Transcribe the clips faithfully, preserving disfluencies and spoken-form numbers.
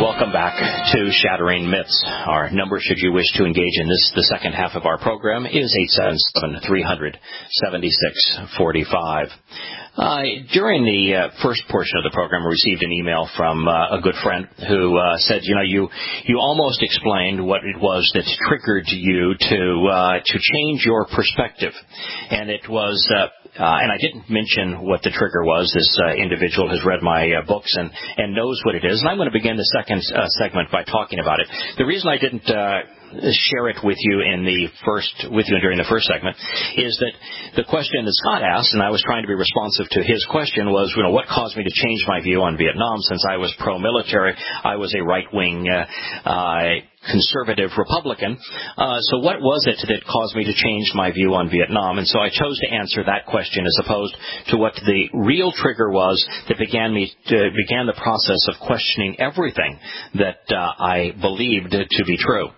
Welcome back to Shattering Myths. Our number, should you wish to engage in this, the second half of our program, is eight seven seven, three hundred, seventy-six forty-five. Uh, during the uh, first portion of the program, I received an email from uh, a good friend who uh, said, you know, you you almost explained what it was that triggered you to uh, to change your perspective, and it was. Uh, Uh, and I didn't mention what the trigger was. This uh, individual has read my uh, books and, and knows what it is. And I'm going to begin the second uh, segment by talking about it. The reason I didn't uh, share it with you in the first, with you during the first segment, is that the question that Scott asked, and I was trying to be responsive to his question, was, you know, what caused me to change my view on Vietnam? Since I was pro-military, I was a right-wing uh, uh conservative Republican. Uh, so what was it that caused me to change my view on Vietnam? And so I chose to answer that question as opposed to what the real trigger was that began me to, began the process of questioning everything that uh, I believed to be true.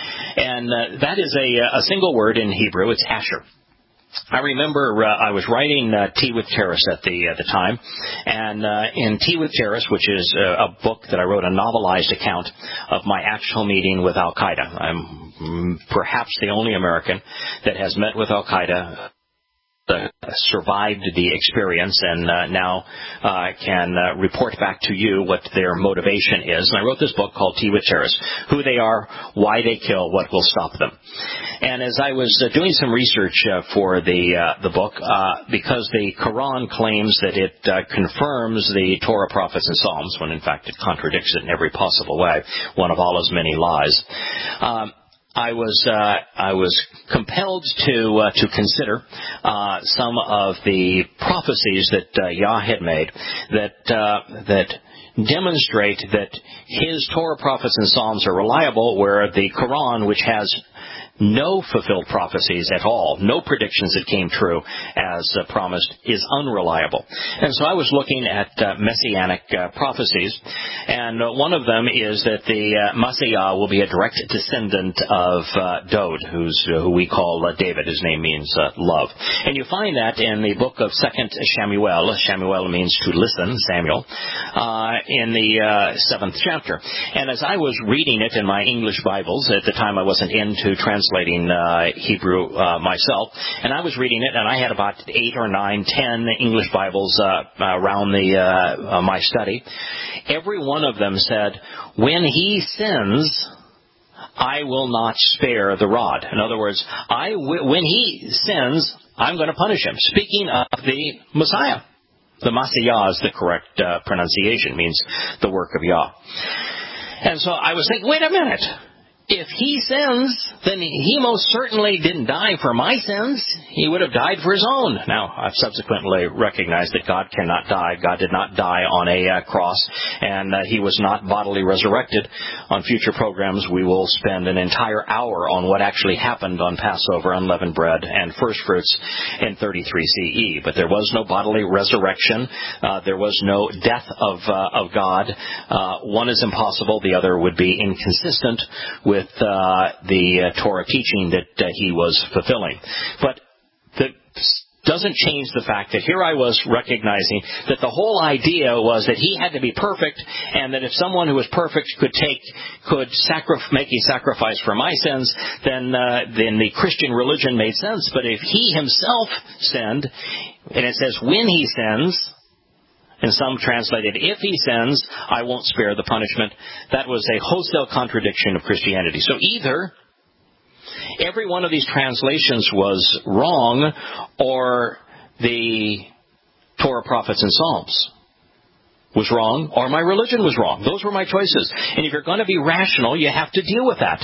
And uh, that is a, a single word in Hebrew. It's Asher. I remember uh, I was writing uh, Tea with Terrace at the at the time, and uh, in Tea with Terrace, which is uh, a book that I wrote, a novelized account of my actual meeting with Al-Qaeda. I'm perhaps the only American that has met with Al-Qaeda, Uh, survived the experience, and uh, now uh, can uh, report back to you what their motivation is. And I wrote this book called Tea with Terrorists: Who They Are, Why They Kill, What Will Stop Them. And as I was uh, doing some research uh, for the uh, the book, uh, because the Quran claims that it uh, confirms the Torah, Prophets, and Psalms, when in fact it contradicts it in every possible way, one of Allah's many lies. Um, I was uh, I was compelled to uh, to consider uh, some of the prophecies that uh, Yah had made that uh, that demonstrate that his Torah, Prophets, and Psalms are reliable, where the Quran, which has no fulfilled prophecies at all, no predictions that came true as uh, promised, is unreliable. And so I was looking at uh, messianic uh, prophecies, and uh, one of them is that the uh, Messiah will be a direct descendant of uh, Dod, who's uh, who we call uh, David. His name means uh, love. And you find that in the book of Second Samuel. Samuel means to listen, Samuel, uh, in the uh, seventh chapter. And as I was reading it in my English Bibles, at the time I wasn't into translating Translating uh, Hebrew uh, myself, and I was reading it, and I had about eight or nine, ten English Bibles uh, around the uh, uh, my study. Every one of them said, "When he sins, I will not spare the rod." In other words, I w- when he sins, I'm going to punish him. Speaking of the Messiah, the Messiah is the correct uh, pronunciation, means the work of Yah. And so I was thinking, wait a minute. If he sins, then he most certainly didn't die for my sins. He would have died for his own. Now, I've subsequently recognized that God cannot die. God did not die on a uh, cross, and uh, he was not bodily resurrected. On future programs, we will spend an entire hour on what actually happened on Passover, unleavened bread, and first fruits in thirty-three C E. But there was no bodily resurrection. Uh, there was no death of, uh, of God. Uh, one is impossible. The other would be inconsistent with with uh, the uh, Torah teaching that uh, he was fulfilling. But that doesn't change the fact that here I was recognizing that the whole idea was that he had to be perfect, and that if someone who was perfect could take, could sacrif- make a sacrifice for my sins, then uh, then the Christian religion made sense. But if he himself sinned, and it says when he sins, and some translated, if he sins, I won't spare the punishment. That was a wholesale contradiction of Christianity. So either every one of these translations was wrong, or the Torah, Prophets, and Psalms was wrong, or my religion was wrong. Those were my choices. And if you're going to be rational, you have to deal with that.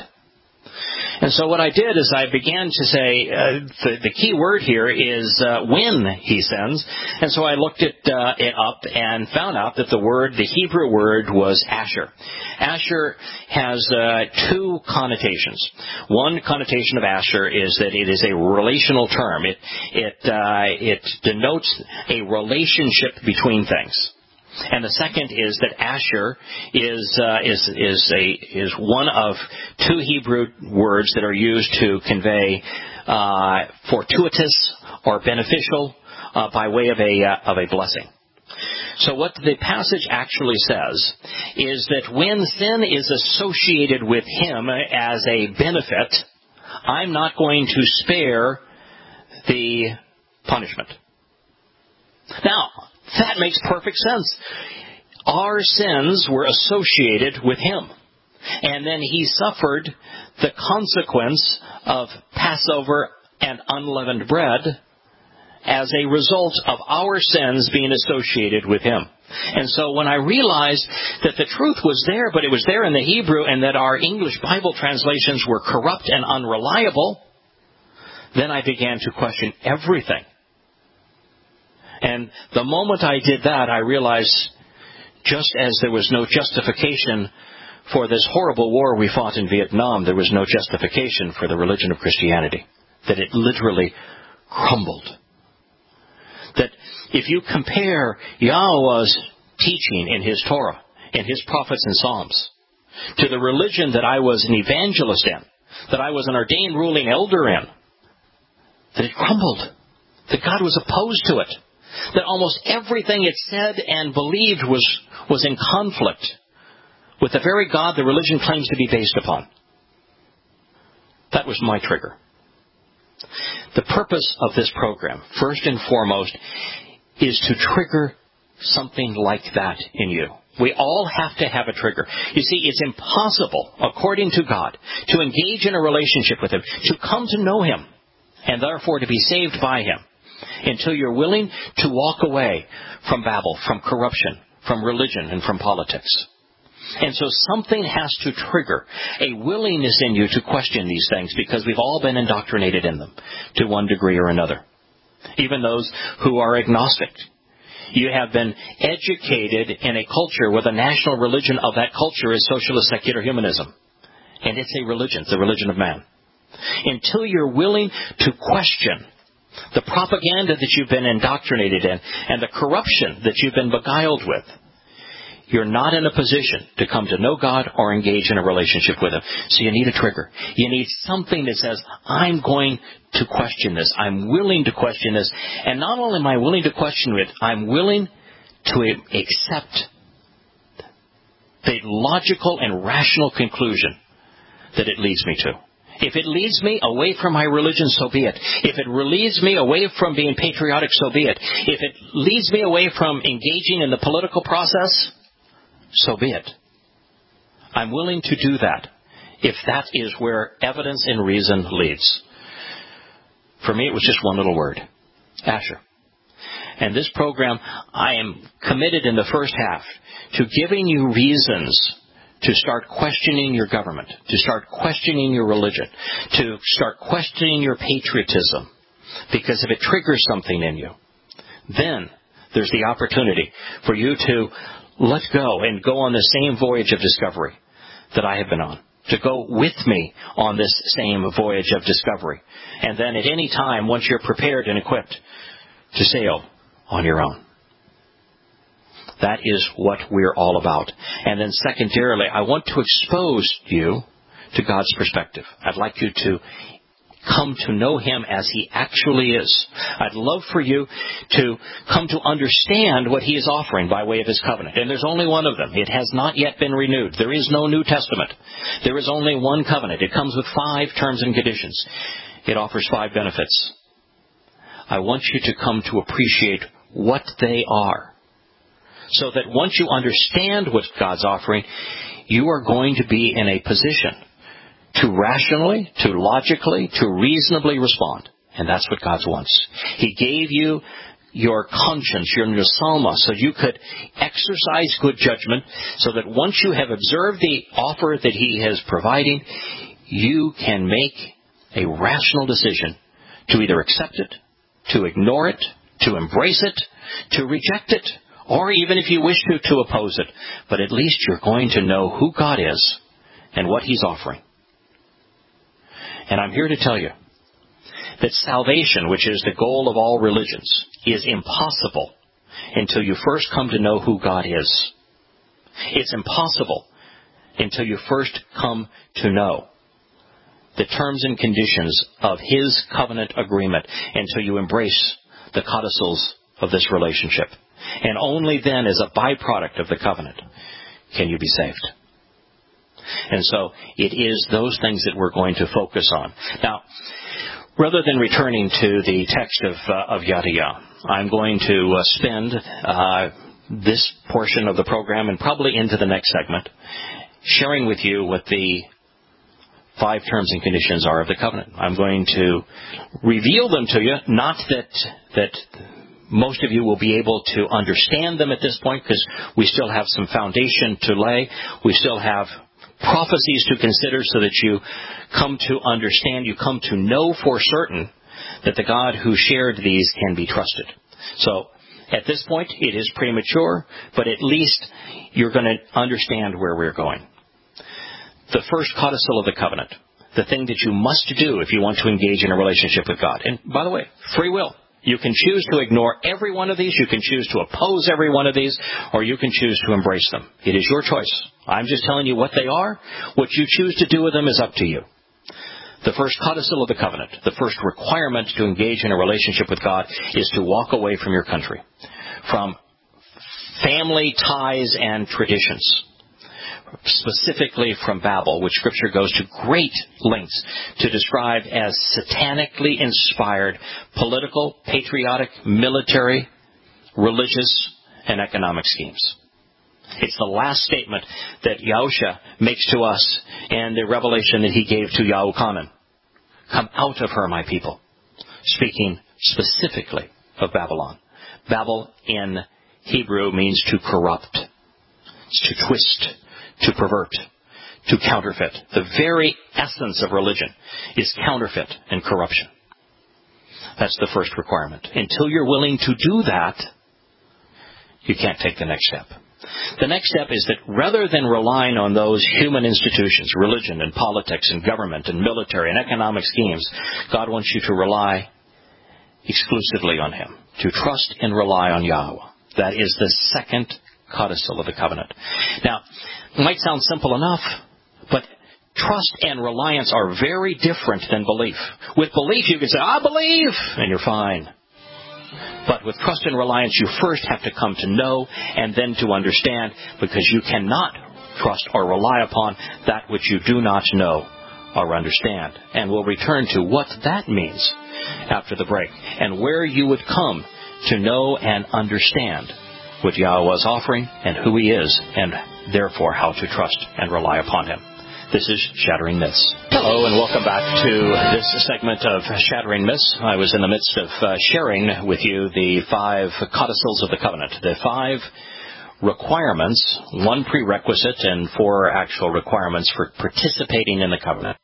And so what I did is I began to say, uh, the, the key word here is uh, when he sins. And so I looked it, uh, it up and found out that the word, the Hebrew word, was Asher. Asher has uh, two connotations. One connotation of Asher is that it is a relational term. It, it, uh, it denotes a relationship between things. And the second is that Asher is uh, is is a is one of two Hebrew words that are used to convey uh, fortuitous or beneficial uh, by way of a uh, of a blessing. So what the passage actually says is that when sin is associated with him as a benefit, I'm not going to spare the punishment. Now, that makes perfect sense. Our sins were associated with him. And then he suffered the consequence of Passover and unleavened bread as a result of our sins being associated with him. And so when I realized that the truth was there, but it was there in the Hebrew, and that our English Bible translations were corrupt and unreliable, then I began to question everything. And the moment I did that, I realized just as there was no justification for this horrible war we fought in Vietnam, there was no justification for the religion of Christianity. That it literally crumbled. That if you compare Yahweh's teaching in his Torah, in his prophets and Psalms, to the religion that I was an evangelist in, that I was an ordained ruling elder in, that it crumbled. That God was opposed to it. That almost everything it said and believed was, was in conflict with the very God the religion claims to be based upon. That was my trigger. The purpose of this program, first and foremost, is to trigger something like that in you. We all have to have a trigger. You see, it's impossible, according to God, to engage in a relationship with him, to come to know him, and therefore to be saved by him, until you're willing to walk away from Babel, from corruption, from religion, and from politics. And so something has to trigger a willingness in you to question these things, because we've all been indoctrinated in them to one degree or another. Even those who are agnostic. You have been educated in a culture where the national religion of that culture is socialist secular humanism. And it's a religion, the religion of man. Until you're willing to question the propaganda that you've been indoctrinated in and the corruption that you've been beguiled with, you're not in a position to come to know God or engage in a relationship with him. So you need a trigger. You need something that says, I'm going to question this. I'm willing to question this. And not only am I willing to question it, I'm willing to accept the logical and rational conclusion that it leads me to. If it leads me away from my religion, so be it. If it leads me away from being patriotic, so be it. If it leads me away from engaging in the political process, so be it. I'm willing to do that if that is where evidence and reason leads. For me, it was just one little word. Asher. And this program, I am committed in the first half to giving you reasons to start questioning your government, to start questioning your religion, to start questioning your patriotism. Because if it triggers something in you, then there's the opportunity for you to let go and go on the same voyage of discovery that I have been on. To go with me on this same voyage of discovery. And then at any time, once you're prepared and equipped, to sail on your own. That is what we're all about. And then secondarily, I want to expose you to God's perspective. I'd like you to come to know him as he actually is. I'd love for you to come to understand what he is offering by way of his covenant. And there's only one of them. It has not yet been renewed. There is no New Testament. There is only one covenant. It comes with five terms and conditions. It offers five benefits. I want you to come to appreciate what they are, so that once you understand what God's offering, you are going to be in a position to rationally, to logically, to reasonably respond. And that's what God wants. He gave you your conscience, your psalma, so you could exercise good judgment, so that once you have observed the offer that he is providing, you can make a rational decision to either accept it, to ignore it, to embrace it, to reject it, or even if you wish to, to oppose it. But at least you're going to know who God is and what he's offering. And I'm here to tell you that salvation, which is the goal of all religions, is impossible until you first come to know who God is. It's impossible until you first come to know the terms and conditions of his covenant agreement, until you embrace the codicils of this relationship. And only then, as a byproduct of the covenant, can you be saved. And so it is those things that we're going to focus on. Now, rather than returning to the text of, uh, of Yadiah, I'm going to uh, spend uh, this portion of the program and probably into the next segment sharing with you what the five terms and conditions are of the covenant. I'm going to reveal them to you, not that that most of you will be able to understand them at this point, because we still have some foundation to lay. We still have prophecies to consider so that you come to understand, you come to know for certain that the God who shared these can be trusted. So at this point, it is premature, but at least you're going to understand where we're going. The first codicil of the covenant, the thing that you must do if you want to engage in a relationship with God. And by the way, free will. You can choose to ignore every one of these, you can choose to oppose every one of these, or you can choose to embrace them. It is your choice. I'm just telling you what they are. What you choose to do with them is up to you. The first codicil of the covenant, the first requirement to engage in a relationship with God, is to walk away from your country, from family ties and traditions, specifically from Babel, which Scripture goes to great lengths to describe as satanically inspired political, patriotic, military, religious, and economic schemes. It's the last statement that Yahusha makes to us in the revelation that he gave to Yahuchanan. Come out of her, my people. Speaking specifically of Babylon. Babel in Hebrew means to corrupt. It's to twist, to pervert, to counterfeit. The very essence of religion is counterfeit and corruption. That's the first requirement. Until you're willing to do that, you can't take the next step. The next step is that rather than relying on those human institutions, religion and politics and government and military and economic schemes, God wants you to rely exclusively on Him, to trust and rely on Yahweh. That is the second codicil of the covenant. Now, it might sound simple enough, but trust and reliance are very different than belief. With belief, you can say, I believe, and you're fine. But with trust and reliance, you first have to come to know and then to understand, because you cannot trust or rely upon that which you do not know or understand. And we'll return to what that means after the break, and where you would come to know and understand what Yahweh is offering and who He is, and therefore how to trust and rely upon Him. This is Shattering Myths. Hello, and welcome back to this segment of Shattering Myths. I was in the midst of uh, sharing with you the five codicils of the covenant, the five requirements, one prerequisite and four actual requirements for participating in the covenant.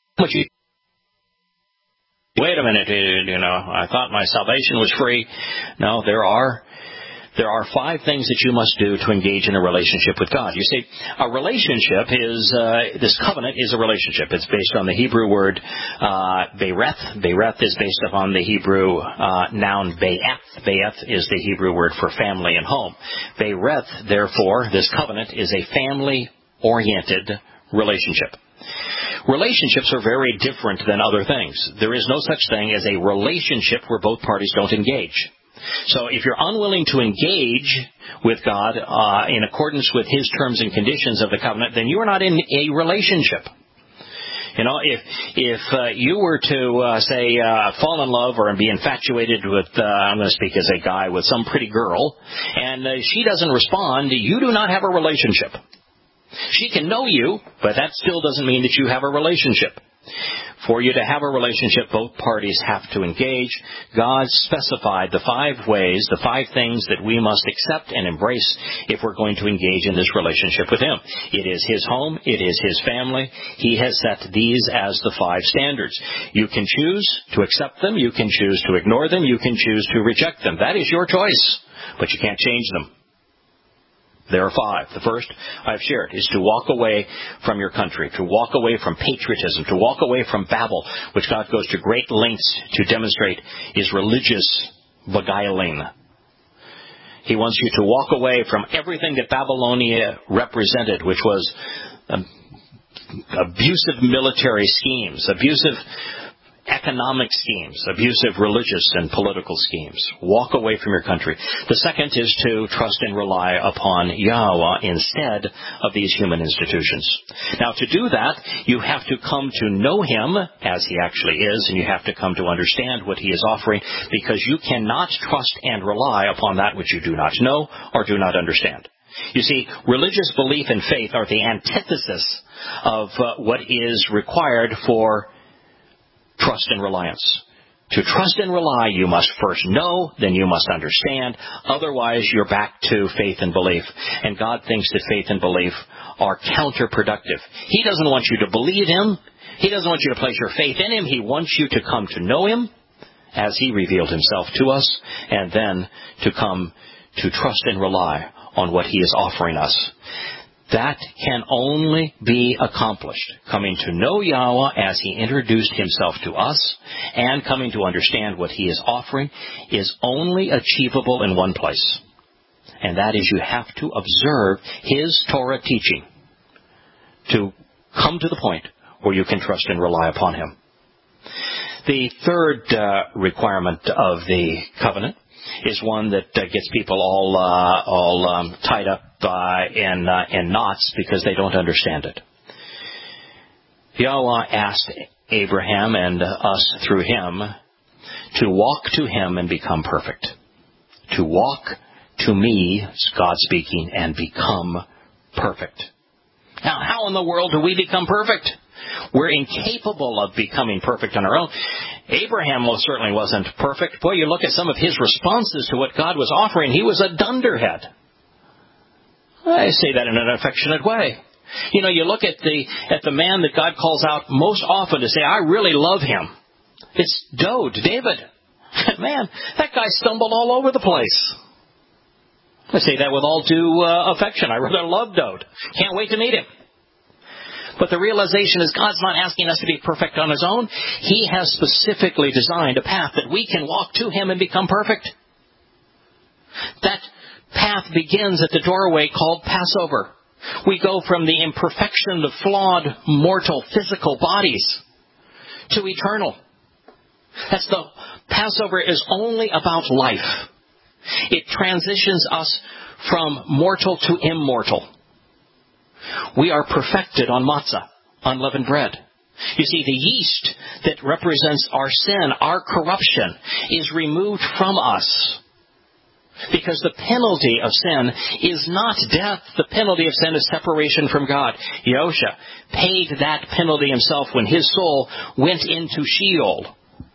Wait a minute, you know, I thought my salvation was free. No, there are There are five things that you must do to engage in a relationship with God. You see, a relationship is, uh, this covenant is a relationship. It's based on the Hebrew word uh, Beireth. Beireth is based upon the Hebrew uh, noun Be'eth. Be'eth is the Hebrew word for family and home. Beireth, therefore, this covenant is a family-oriented relationship. Relationships are very different than other things. There is no such thing as a relationship where both parties don't engage. So if you're unwilling to engage with God uh, in accordance with His terms and conditions of the covenant, then you are not in a relationship. You know, if if uh, you were to, uh, say, uh, fall in love or be infatuated with, uh, I'm going to speak as a guy, with some pretty girl, and uh, she doesn't respond, you do not have a relationship. She can know you, but that still doesn't mean that you have a relationship. For you to have a relationship, both parties have to engage. God specified the five ways, the five things that we must accept and embrace if we're going to engage in this relationship with Him. It is His home. It is His family. He has set these as the five standards. You can choose to accept them. You can choose to ignore them. You can choose to reject them. That is your choice, but you can't change them. There are five. The first I've shared is to walk away from your country, to walk away from patriotism, to walk away from Babel, which God goes to great lengths to demonstrate is religious beguiling. He wants you to walk away from everything that Babylonia represented, which was um, abusive military schemes, abusive economic schemes, abusive religious and political schemes. Walk away from your country. The second is to trust and rely upon Yahweh instead of these human institutions. Now, to do that, you have to come to know Him as He actually is, and you have to come to understand what He is offering, because you cannot trust and rely upon that which you do not know or do not understand. You see, religious belief and faith are the antithesis of uh, what is required for trust and reliance. To trust and rely, you must first know, then you must understand. Otherwise, you're back to faith and belief. And God thinks that faith and belief are counterproductive. He doesn't want you to believe Him. He doesn't want you to place your faith in Him. He wants you to come to know Him as He revealed Himself to us, and then to come to trust and rely on what He is offering us. That can only be accomplished coming to know Yahweh as He introduced Himself to us, and coming to understand what He is offering is only achievable in one place. And that is, you have to observe His Torah teaching to come to the point where you can trust and rely upon Him. The third uh, requirement of the covenant is one that uh, gets people all uh, all um, tied up uh, in uh, in knots because they don't understand it. Yahweh asked Abraham and uh, us through him to walk to Him and become perfect. To walk to me, God speaking, and become perfect. Now, how in the world do we become perfect? We're incapable of becoming perfect on our own. Abraham most certainly wasn't perfect. Boy, you look at some of his responses to what God was offering, he was a dunderhead. I say that in an affectionate way. You know, you look at the at the man that God calls out most often to say, I really love him. It's Dode, David. Man, that guy stumbled all over the place. I say that with all due uh, affection. I rather love Dode. Can't wait to meet him. But the realization is God's not asking us to be perfect on His own. He has specifically designed a path that we can walk to Him and become perfect. That path begins at the doorway called Passover. We go from the imperfection of flawed, mortal, physical bodies to eternal. That's the Passover is only about life. It transitions us from mortal to immortal. We are perfected on matzah, unleavened bread. You see, the yeast that represents our sin, our corruption, is removed from us. Because the penalty of sin is not death. The penalty of sin is separation from God. Yosha paid that penalty himself when his soul went into Sheol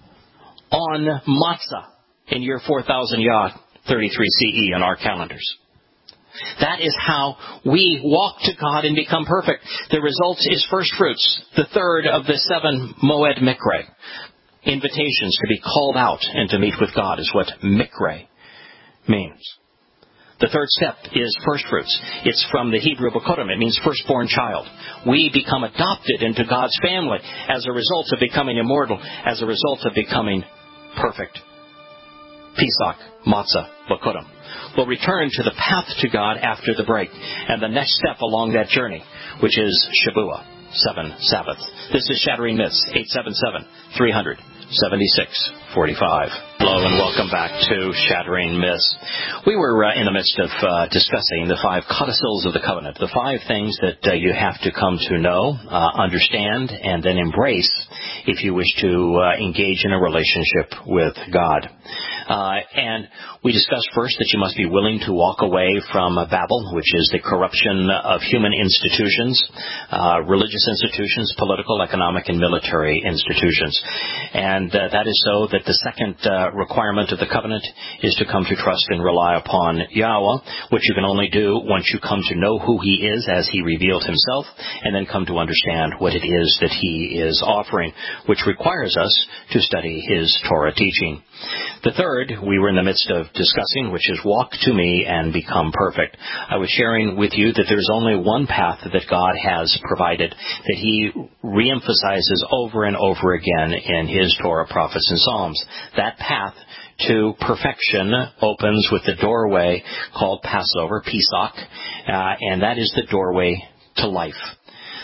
on matzah in year four thousand Yah, thirty-three C E on our calendars. That is how we walk to God and become perfect. The result is first fruits, the third of the seven Moed Mikre. Invitations to be called out and to meet with God is what Mikre means. The third step is first fruits. It's from the Hebrew Bokodim. It means firstborn child. We become adopted into God's family as a result of becoming immortal, as a result of becoming perfect. Pesach, Matzah, Bokodim. We'll return to the path to God after the break, and the next step along that journey, which is Shabuah, seven Sabbaths. This is Shattering Myths, eight seven seven, three hundred, seventy-six forty-five. Hello and welcome back to Shattering Myths. We were uh, in the midst of uh, discussing the five codicils of the covenant, the five things that uh, you have to come to know, uh, understand, and then embrace if you wish to uh, engage in a relationship with God. Uh, and we discussed first that you must be willing to walk away from uh, Babel, which is the corruption of human institutions, uh, religious institutions, political, economic, and military institutions. And uh, that is so that the second uh, requirement of the covenant is to come to trust and rely upon Yahweh, which you can only do once you come to know who He is as He revealed Himself, and then come to understand what it is that He is offering, which requires us to study His Torah teaching. The third, we were in the midst of discussing, which is walk to me and become perfect. I was sharing with you that there's only one path that God has provided, that He reemphasizes over and over again in His Torah, prophets, and Psalms. That path to perfection opens with the doorway called Passover, Pesach, uh, and that is the doorway to life.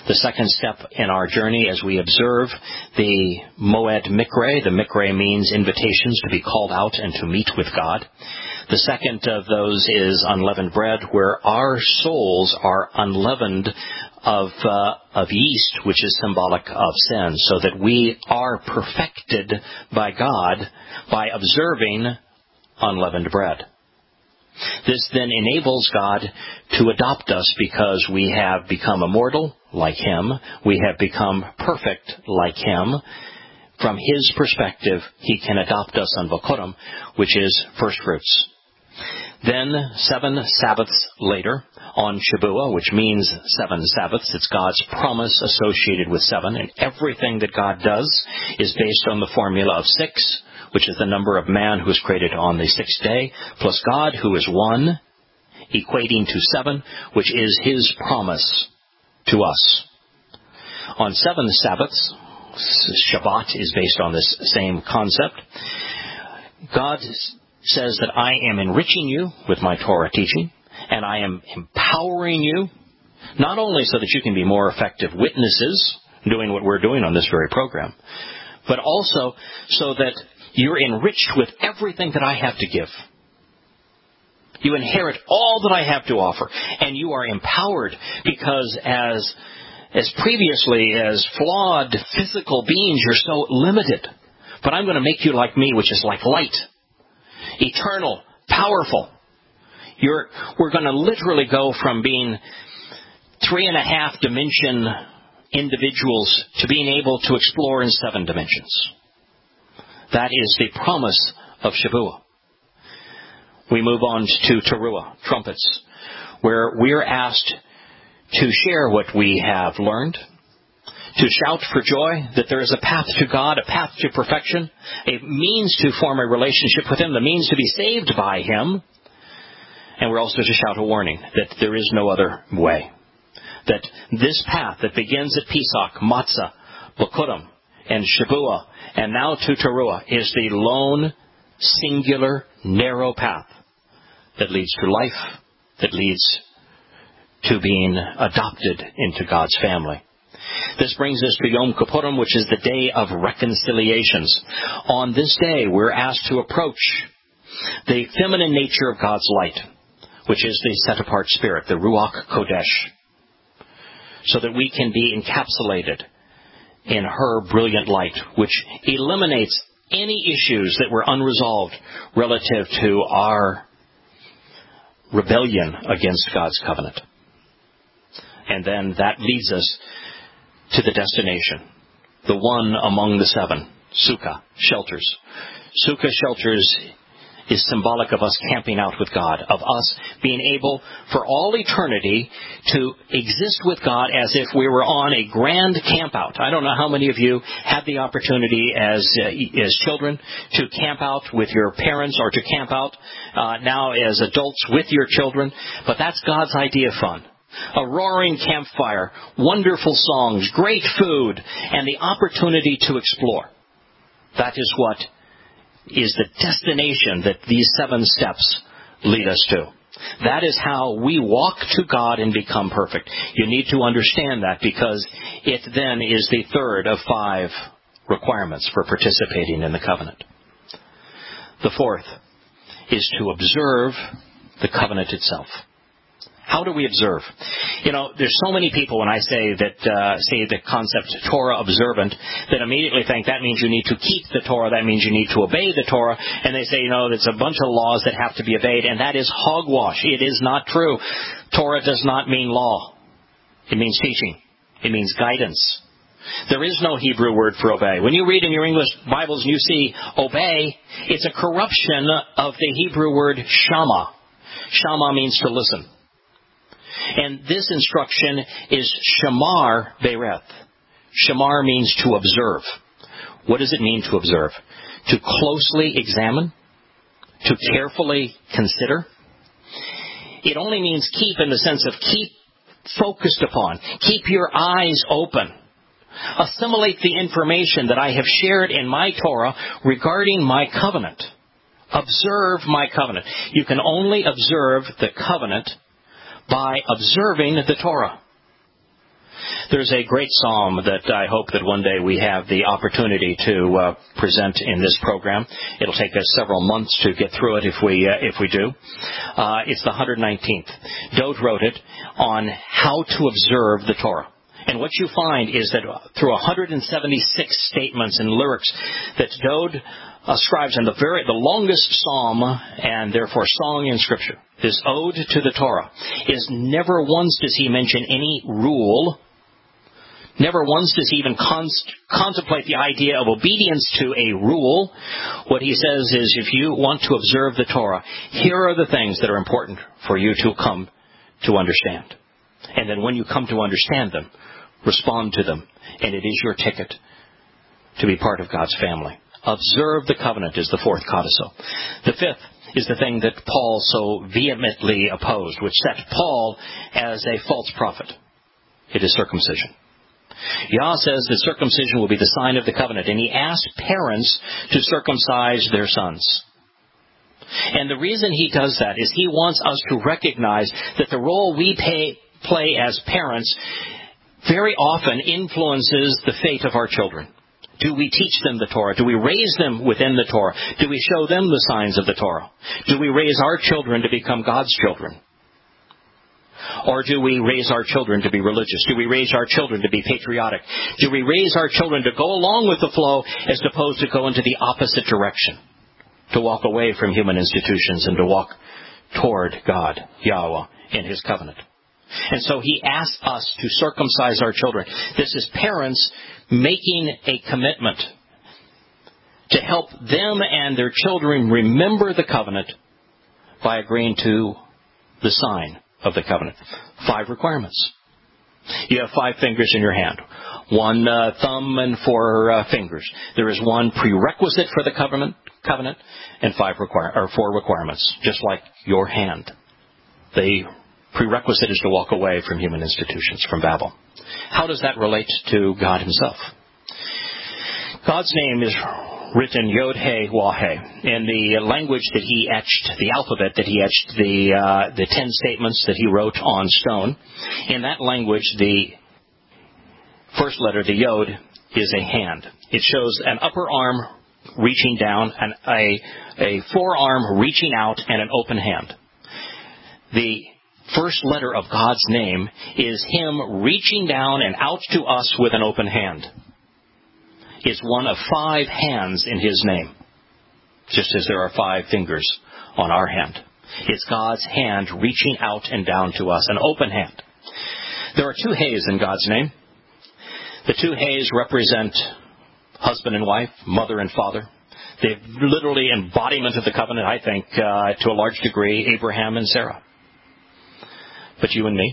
the second step in our journey as we observe the Moed Mikre. The Mikre means invitations to be called out and to meet with God. The second of those is unleavened bread, where our souls are unleavened of uh, of yeast, which is symbolic of sin, so that we are perfected by God by observing unleavened bread. This then enables God to adopt us because we have become immortal like Him. We have become perfect like Him. From His perspective, He can adopt us on Bokurim, which is first fruits. Then, seven Sabbaths later, on Shavuot, which means seven Sabbaths, it's God's promise associated with seven, and everything that God does is based on the formula of six, which is the number of man who is created on the sixth day, plus God, who is one, equating to seven, which is His promise to us. On seven Sabbaths, Shabbat is based on this same concept. God says that I am enriching you with my Torah teaching, and I am empowering you, not only so that you can be more effective witnesses, doing what we're doing on this very program, but also so that you're enriched with everything that I have to give. You inherit all that I have to offer, and you are empowered because as as previously, as flawed physical beings, you're so limited. But I'm going to make you like me, which is like light, eternal, powerful. You're, we're going to literally go from being three and a half dimension individuals to being able to explore in seven dimensions. That is the promise of Shavuot. We move on to Teruah, trumpets, where we're asked to share what we have learned, to shout for joy that there is a path to God, a path to perfection, a means to form a relationship with Him, the means to be saved by Him. And we're also to shout a warning that there is no other way. That this path that begins at Pesach, Matzah, Bokurim, and Shavuot, and now to Teruah, is the lone, singular, narrow path that leads to life, that leads to being adopted into God's family. This brings us to Yom Kippurim, which is the day of reconciliations. On this day, we're asked to approach the feminine nature of God's light, which is the set-apart spirit, the Ruach Kodesh, so that we can be encapsulated in her brilliant light, which eliminates any issues that were unresolved relative to our rebellion against God's covenant. And then that leads us to the destination, the one among the seven, Sukkah, shelters. Sukkah shelters is symbolic of us camping out with God, of us being able for all eternity to exist with God as if we were on a grand camp out. I don't know how many of you had the opportunity as uh, as children to camp out with your parents or to camp out uh, now as adults with your children, but that's God's idea of fun. A roaring campfire, wonderful songs, great food, and the opportunity to explore. That is what is the destination that these seven steps lead us to. That is how we walk to God and become perfect. You need to understand that because it then is the third of five requirements for participating in the covenant. The fourth is to observe the covenant itself. How do we observe? You know, there's so many people when I say that, uh, say the concept Torah observant, that immediately think that means you need to keep the Torah, that means you need to obey the Torah, and they say, you know, it's a bunch of laws that have to be obeyed, and that is hogwash. It is not true. Torah does not mean law. It means teaching. It means guidance. There is no Hebrew word for obey. When you read in your English Bibles and you see obey, it's a corruption of the Hebrew word shama. Shama means to listen. And this instruction is shamar bereth. Shamar means to observe. What does it mean to observe? To closely examine? To carefully consider? It only means keep in the sense of keep focused upon. Keep your eyes open. Assimilate the information that I have shared in my Torah regarding my covenant. Observe my covenant. You can only observe the covenant by observing the Torah. There's a great psalm that I hope that one day we have the opportunity to uh, present in this program. It'll take us several months to get through it if we uh, if we do. Uh, it's the one hundred nineteenth. Dode wrote it on how to observe the Torah. And what you find is that through one hundred seventy-six statements and lyrics that Dode ascribes in the very the longest psalm and therefore song in Scripture, this ode to the Torah, is never once does he mention any rule. Never once does he even const- contemplate the idea of obedience to a rule. What he says is, if you want to observe the Torah, here are the things that are important for you to come to understand. And then when you come to understand them, respond to them. And it is your ticket to be part of God's family. Observe the covenant is the fourth codicil. The fifth is the thing that Paul so vehemently opposed, which set Paul as a false prophet. It is circumcision. Yah says that circumcision will be the sign of the covenant, and he asked parents to circumcise their sons. And the reason he does that is he wants us to recognize that the role we pay, play as parents very often influences the fate of our children. Do we teach them the Torah? Do we raise them within the Torah? Do we show them the signs of the Torah? Do we raise our children to become God's children? Or do we raise our children to be religious? Do we raise our children to be patriotic? Do we raise our children to go along with the flow as opposed to go into the opposite direction? To walk away from human institutions and to walk toward God, Yahweh, in His covenant. And so He asks us to circumcise our children. This is parents making a commitment to help them and their children remember the covenant by agreeing to the sign of the covenant. Five requirements. You have five fingers in your hand. One uh, thumb and four uh, fingers. There is one prerequisite for the covenant, covenant and five require or four requirements, just like your hand. The prerequisite is to walk away from human institutions, from Babel. How does that relate to God Himself? God's name is written Yod-He-Wah-He. In the language that He etched, the alphabet that He etched, the uh, the ten statements that He wrote on stone, in that language, the first letter, the Yod, is a hand. It shows an upper arm reaching down, and a, a forearm reaching out, and an open hand. The first letter of God's name is Him reaching down and out to us with an open hand. It's one of five hands in His name, just as there are five fingers on our hand. It's God's hand reaching out and down to us, an open hand. There are two He's in God's name. The two He's represent husband and wife, mother and father. They're literally embodiment of the covenant, I think, uh, to a large degree, Abraham and Sarah. But you and me.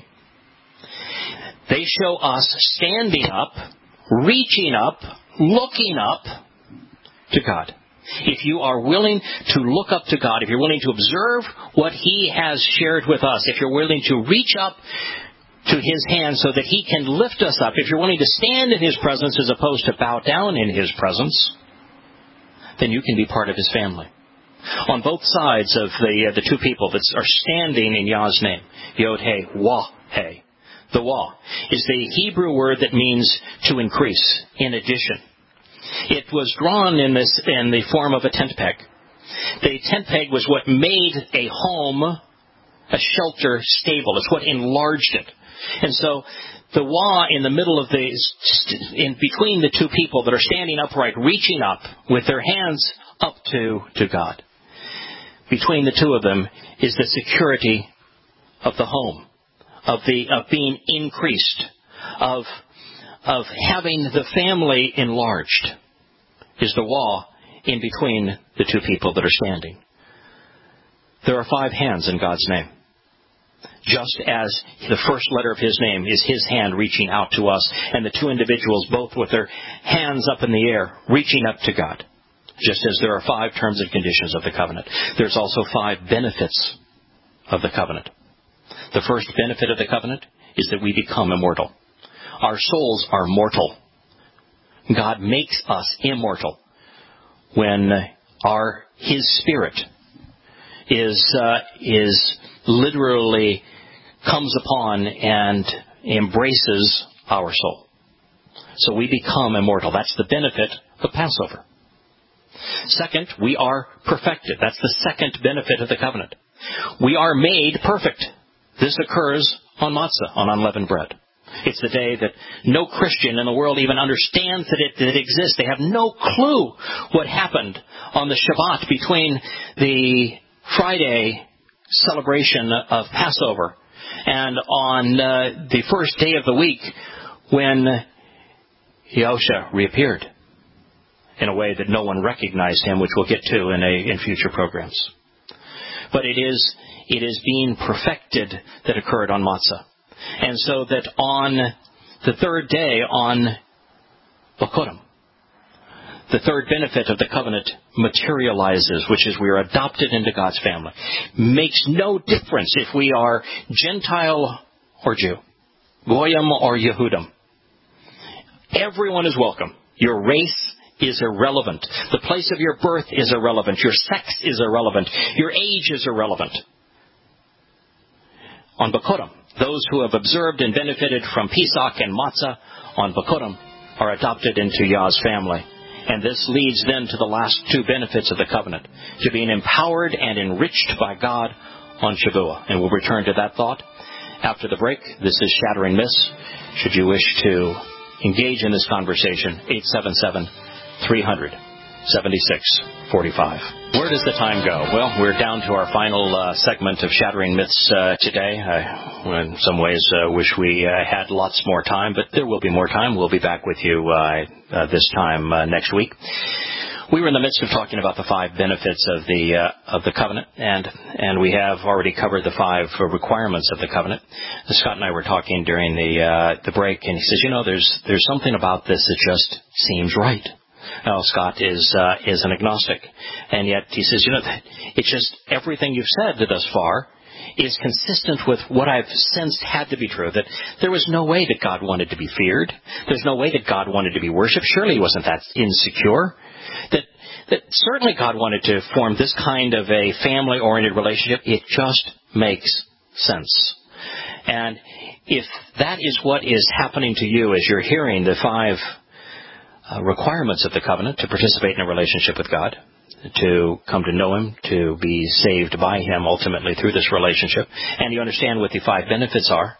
They show us standing up, reaching up, looking up to God. If you are willing to look up to God, if you're willing to observe what He has shared with us, if you're willing to reach up to His hand so that He can lift us up, if you're willing to stand in His presence as opposed to bow down in His presence, then you can be part of His family. On both sides of the uh, the two people that are standing in Yah's name, Yod-He-Wah-He. The Wah is the Hebrew word that means to increase, in addition. It was drawn in this in the form of a tent peg. The tent peg was what made a home, a shelter, stable. It's what enlarged it. And so the Wah in the middle of the, in between the two people that are standing upright, reaching up with their hands up to, to God. Between the two of them is the security of the home, of the of being increased, of of having the family enlarged, is the Wah in between the two people that are standing. There are five hands in God's name. Just as the first letter of His name is His hand reaching out to us, and the two individuals both with their hands up in the air, reaching up to God. Just as there are five terms and conditions of the covenant, there's also five benefits of the covenant. The first benefit of the covenant is that we become immortal. Our souls are mortal. God makes us immortal when our His Spirit is uh, is literally comes upon and embraces our soul. So we become immortal. That's the benefit of Passover. Second, we are perfected. That's the second benefit of the covenant. We are made perfect. This occurs on matzah, on unleavened bread. It's the day that no Christian in the world even understands that it, that it exists. They have no clue what happened on the Shabbat between the Friday celebration of Passover and on uh, the first day of the week when Yahushua reappeared in a way that no one recognized him, which we'll get to in, a, in future programs. But it is, it is being perfected that occurred on matzah. And so that on the third day, on Bokurim, the third benefit of the covenant materializes, which is we are adopted into God's family. Makes no difference if we are Gentile or Jew, Goyim or Yehudim. Everyone is welcome. Your race is irrelevant. The place of your birth is irrelevant. Your sex is irrelevant. Your age is irrelevant. On Bokurim, those who have observed and benefited from Pesach and Matzah on Bokurim are adopted into Yah's family. And this leads then to the last two benefits of the covenant, to being empowered and enriched by God on Shavuot. And we'll return to that thought after the break. This is Shattering Myths. Should you wish to engage in this conversation, eight seven seven, three hundred, seventy-six forty-five. Where does the time go? Well, we're down to our final uh, segment of Shattering Myths uh, today. I, in some ways, uh, wish we uh, had lots more time, but there will be more time. We'll be back with you uh, uh, this time uh, next week. We were in the midst of talking about the five benefits of the uh, of the covenant, and and we have already covered the five uh, requirements of the covenant. Scott and I were talking during the uh, the break, and he says, you know, there's there's something about this that just seems right. Now, Scott is uh, is an agnostic, and yet he says, you know, it's just everything you've said thus far is consistent with what I've sensed had to be true, that there was no way that God wanted to be feared. There's no way that God wanted to be worshipped. Surely he wasn't that insecure. That that certainly God wanted to form this kind of a family-oriented relationship. It just makes sense. And if that is what is happening to you as you're hearing the five Uh, requirements of the covenant to participate in a relationship with God, to come to know Him, to be saved by Him ultimately through this relationship, and you understand what the five benefits are,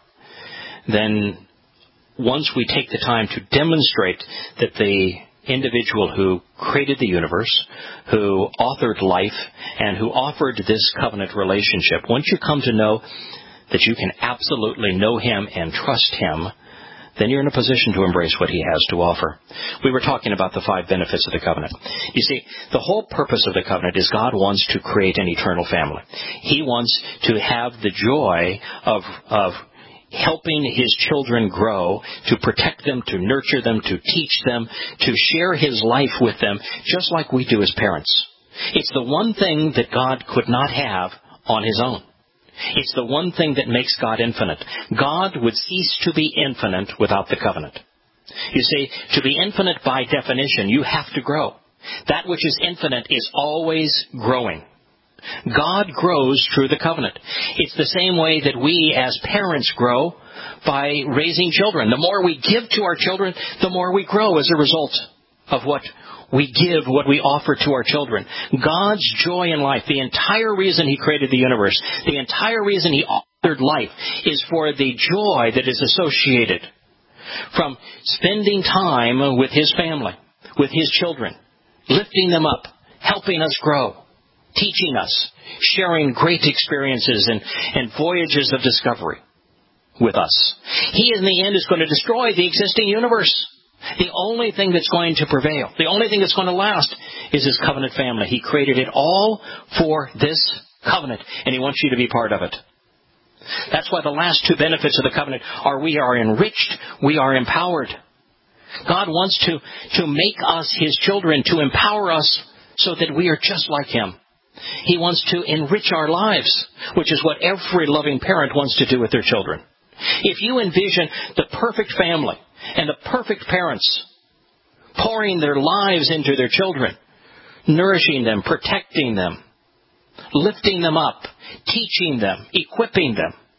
then once we take the time to demonstrate that the individual who created the universe, who authored life, and who offered this covenant relationship, once you come to know that you can absolutely know Him and trust Him, then you're in a position to embrace what He has to offer. We were talking about the five benefits of the covenant. You see, the whole purpose of the covenant is God wants to create an eternal family. He wants to have the joy of, of helping His children grow, to protect them, to nurture them, to teach them, to share His life with them, just like we do as parents. It's the one thing that God could not have on His own. It's the one thing that makes God infinite. God would cease to be infinite without the covenant. You see, to be infinite by definition, you have to grow. That which is infinite is always growing. God grows through the covenant. It's the same way that we as parents grow by raising children. The more we give to our children, the more we grow as a result of what we give, what we offer to our children. God's joy in life, the entire reason He created the universe, the entire reason He authored life, is for the joy that is associated from spending time with His family, with His children, lifting them up, helping us grow, teaching us, sharing great experiences and, and voyages of discovery with us. He, in the end, is going to destroy the existing universe. The only thing that's going to prevail, the only thing that's going to last is His covenant family. He created it all for this covenant, and He wants you to be part of it. That's why the last two benefits of the covenant are we are enriched, we are empowered. God wants to, to make us His children, to empower us so that we are just like Him. He wants to enrich our lives, which is what every loving parent wants to do with their children. If you envision the perfect family, and the perfect parents pouring their lives into their children, nourishing them, protecting them, lifting them up, teaching them, equipping them,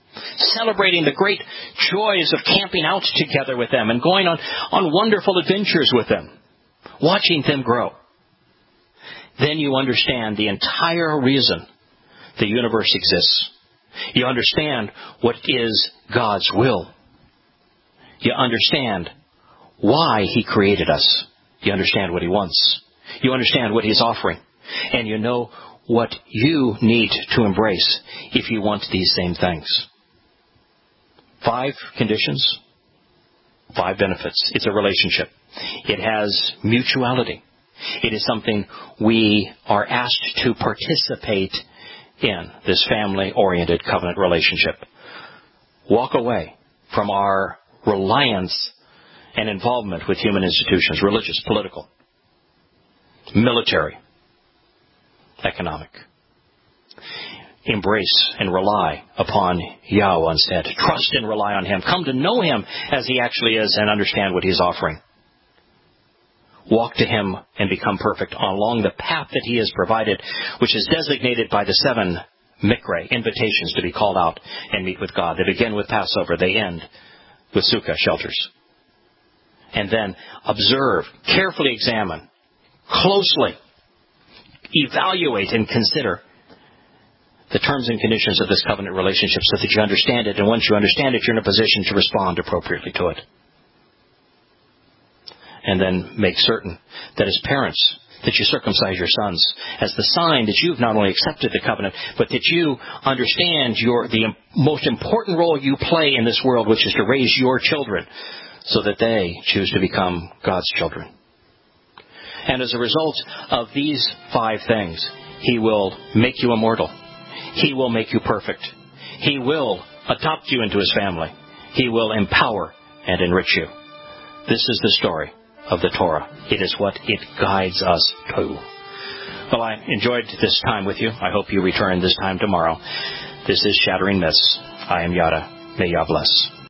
celebrating the great joys of camping out together with them and going on, on wonderful adventures with them, watching them grow. Then you understand the entire reason the universe exists. You understand what is God's will. You understand why He created us. You understand what He wants. You understand what He's offering. And you know what you need to embrace if you want these same things. Five conditions, five benefits. It's a relationship. It has mutuality. It is something we are asked to participate in, this family-oriented covenant relationship. Walk away from our reliance and involvement with human institutions, religious, political, military, economic. Embrace and rely upon Yahweh instead. Trust and rely on Him. Come to know Him as He actually is and understand what He's offering. Walk to Him and become perfect along the path that He has provided, which is designated by the seven mikre, invitations to be called out and meet with God. They begin with Passover. They end with Sukkah, shelters. And then observe, carefully examine, closely evaluate and consider the terms and conditions of this covenant relationship so that you understand it. And once you understand it, you're in a position to respond appropriately to it. And then make certain that as parents, that you circumcise your sons as the sign that you've not only accepted the covenant, but that you understand your the most important role you play in this world, which is to raise your children so that they choose to become God's children. And as a result of these five things, He will make you immortal. He will make you perfect. He will adopt you into His family. He will empower and enrich you. This is the story of the Torah. It is what it guides us to. Well, I enjoyed this time with you. I hope you return this time tomorrow. This is Shattering Myths. I am Yada. May Yah bless.